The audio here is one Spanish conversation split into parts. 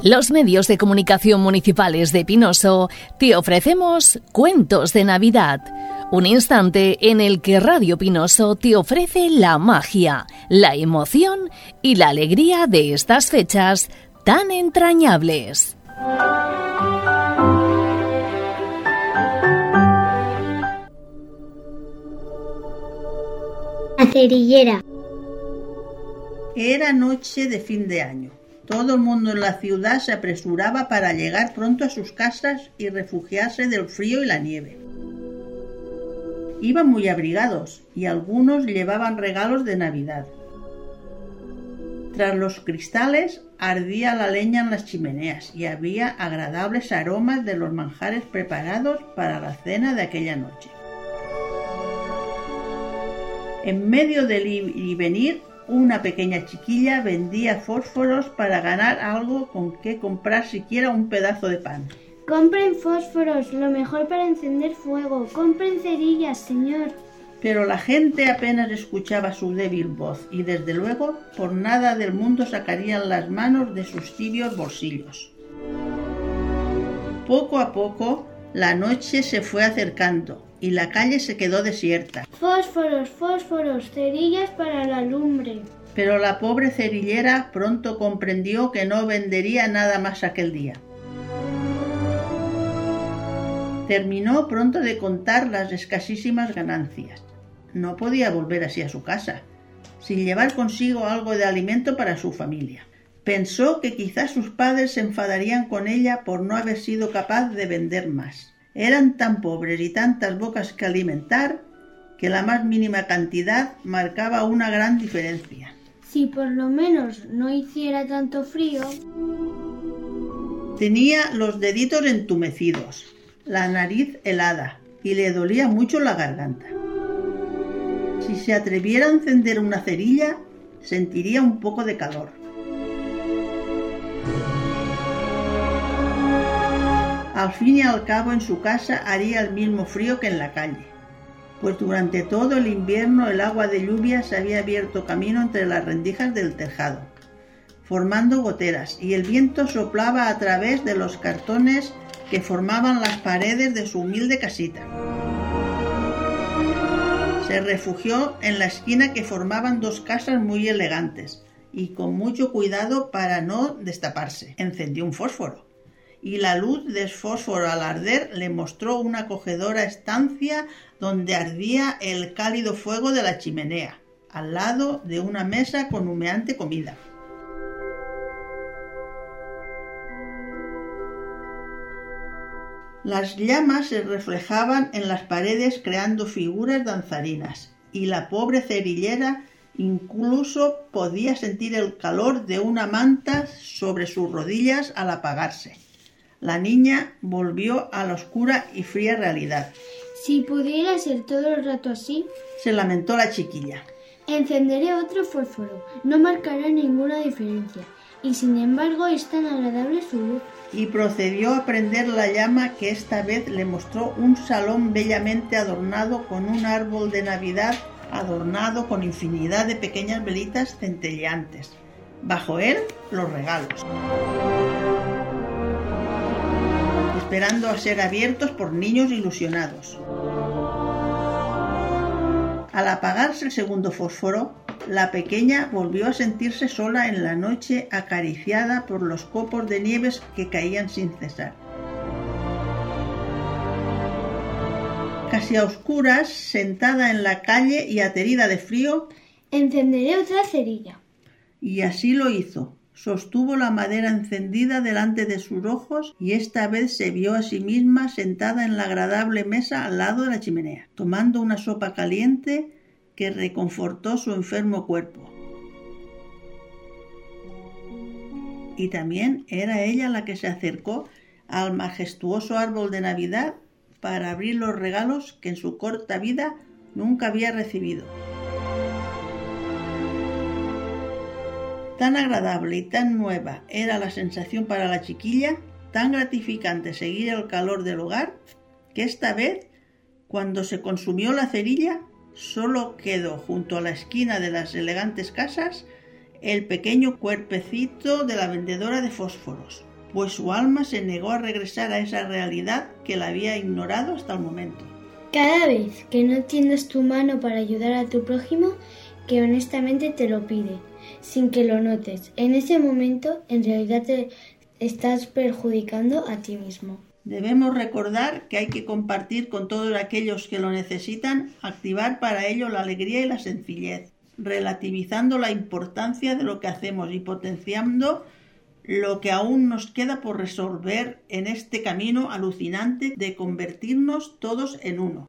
Los medios de comunicación municipales de Pinoso te ofrecemos Cuentos de Navidad, un instante en el que Radio Pinoso te ofrece la magia, la emoción y la alegría de estas fechas tan entrañables. La cerillera. Era noche de fin de año. Todo el mundo en la ciudad se apresuraba para llegar pronto a sus casas y refugiarse del frío y la nieve. Iban muy abrigados y algunos llevaban regalos de Navidad. Tras los cristales ardía la leña en las chimeneas y había agradables aromas de los manjares preparados para la cena de aquella noche. En medio del ir y venir, una pequeña chiquilla vendía fósforos para ganar algo con que comprar siquiera un pedazo de pan. Compren fósforos, lo mejor para encender fuego. Compren cerillas, señor. Pero la gente apenas escuchaba su débil voz y desde luego por nada del mundo sacarían las manos de sus tibios bolsillos. Poco a poco la noche se fue acercando y la calle se quedó desierta. Fósforos, fósforos, cerillas para la lumbre. Pero la pobre cerillera pronto comprendió que no vendería nada más aquel día. Terminó pronto de contar las escasísimas ganancias. No podía volver así a su casa, sin llevar consigo algo de alimento para su familia. Pensó que quizás sus padres se enfadarían con ella por no haber sido capaz de vender más. Eran tan pobres y tantas bocas que alimentar que la más mínima cantidad marcaba una gran diferencia. Si por lo menos no hiciera tanto frío. Tenía los deditos entumecidos, la nariz helada y le dolía mucho la garganta. Si se atreviera a encender una cerilla, sentiría un poco de calor. Al fin y al cabo en su casa haría el mismo frío que en la calle, pues durante todo el invierno el agua de lluvia se había abierto camino entre las rendijas del tejado, formando goteras, y el viento soplaba a través de los cartones que formaban las paredes de su humilde casita. Se refugió en la esquina que formaban dos casas muy elegantes, y con mucho cuidado para no destaparse, encendió un fósforo. Y la luz del fósforo al arder le mostró una acogedora estancia donde ardía el cálido fuego de la chimenea, al lado de una mesa con humeante comida. Las llamas se reflejaban en las paredes creando figuras danzarinas, y la pobre cerillera incluso podía sentir el calor de una manta sobre sus rodillas al apagarse. La niña volvió a la oscura y fría realidad. Si pudiera ser todo el rato así, se lamentó la chiquilla. Encenderé otro fósforo, no marcará ninguna diferencia, y sin embargo es tan agradable su luz. Y procedió a prender la llama que esta vez le mostró un salón bellamente adornado con un árbol de Navidad adornado con infinidad de pequeñas velitas centelleantes. Bajo él, los regalos, esperando a ser abiertos por niños ilusionados. Al apagarse el segundo fósforo, la pequeña volvió a sentirse sola en la noche, acariciada por los copos de nieves que caían sin cesar. Casi a oscuras, sentada en la calle y aterida de frío, encenderé otra cerilla. Y así lo hizo. Sostuvo la madera encendida delante de sus ojos y esta vez se vio a sí misma sentada en la agradable mesa al lado de la chimenea, tomando una sopa caliente que reconfortó su enfermo cuerpo. Y también era ella la que se acercó al majestuoso árbol de Navidad para abrir los regalos que en su corta vida nunca había recibido. Tan agradable y tan nueva era la sensación para la chiquilla, tan gratificante seguir el calor del hogar, que esta vez, cuando se consumió la cerilla, solo quedó junto a la esquina de las elegantes casas el pequeño cuerpecito de la vendedora de fósforos, pues su alma se negó a regresar a esa realidad que la había ignorado hasta el momento. Cada vez que no tiendas tu mano para ayudar a tu prójimo, que honestamente te lo pide, sin que lo notes, en ese momento en realidad te estás perjudicando a ti mismo. Debemos recordar que hay que compartir con todos aquellos que lo necesitan, activar para ello la alegría y la sencillez, relativizando la importancia de lo que hacemos y potenciando lo que aún nos queda por resolver en este camino alucinante de convertirnos todos en uno.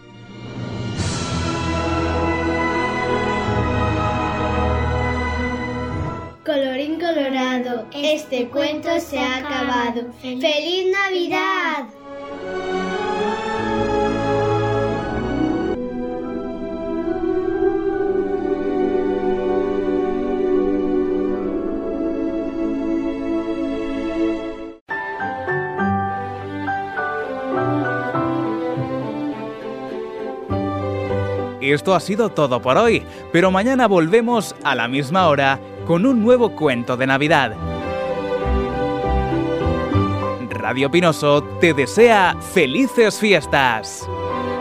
Colorín colorado, este cuento se ha acabado. ¡Feliz Navidad! Esto ha sido todo por hoy, pero mañana volvemos a la misma hora con un nuevo cuento de Navidad. Radio Pinoso te desea felices fiestas.